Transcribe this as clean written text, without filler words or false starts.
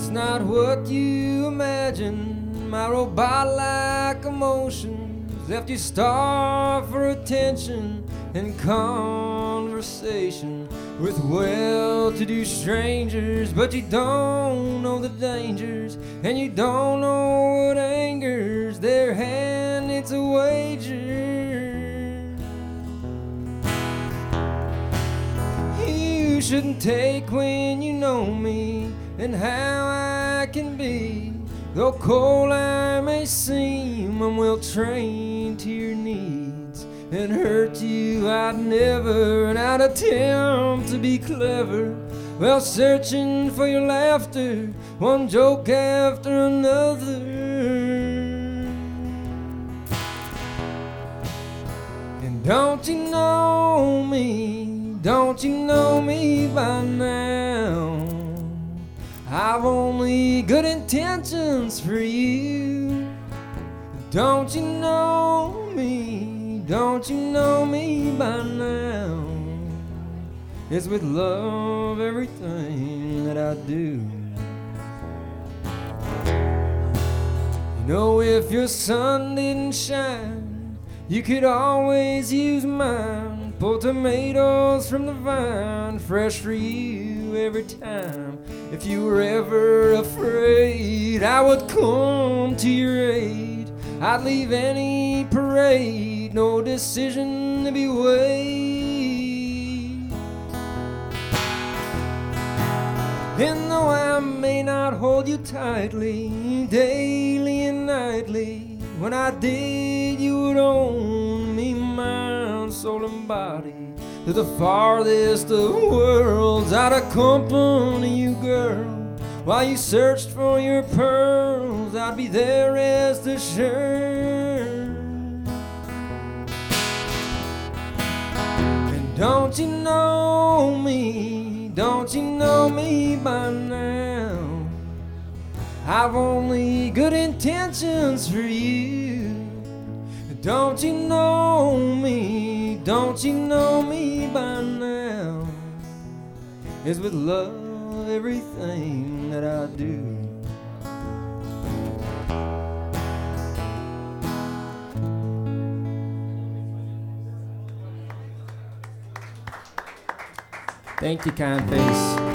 It's not what you imagine. My robot-like emotions left you starved for attention and conversation with well-to-do strangers, but you don't know the dangers, and you don't know what angers their hand. It's a wager you shouldn't take when you know me and how I can be. Though cold I may seem, I'm well trained to your needs. And hurt you I'd never, and I'd attempt to be clever, well, searching for your laughter, one joke after another. And don't you know me, don't you know me by now? I've only good intentions for you. Don't you know me, don't you know me by now? It's with love everything that I do. You know, if your sun didn't shine, you could always use mine. Pull tomatoes from the vine, fresh for you every time. If you were ever afraid, I would come to your aid. I'd leave any parade, no decision to be weighed. And though I may not hold you tightly, daily and nightly, when I did, you would own me, mind, soul, and body. To the farthest of worlds, I'd accompany you, girl. While you searched for your pearls, I'd be there, rest assured. And don't you know me, don't you know me by now? I've only good intentions for you. Don't you know me, don't you know me by now? It's with love everything that I do. Thank you, kind face.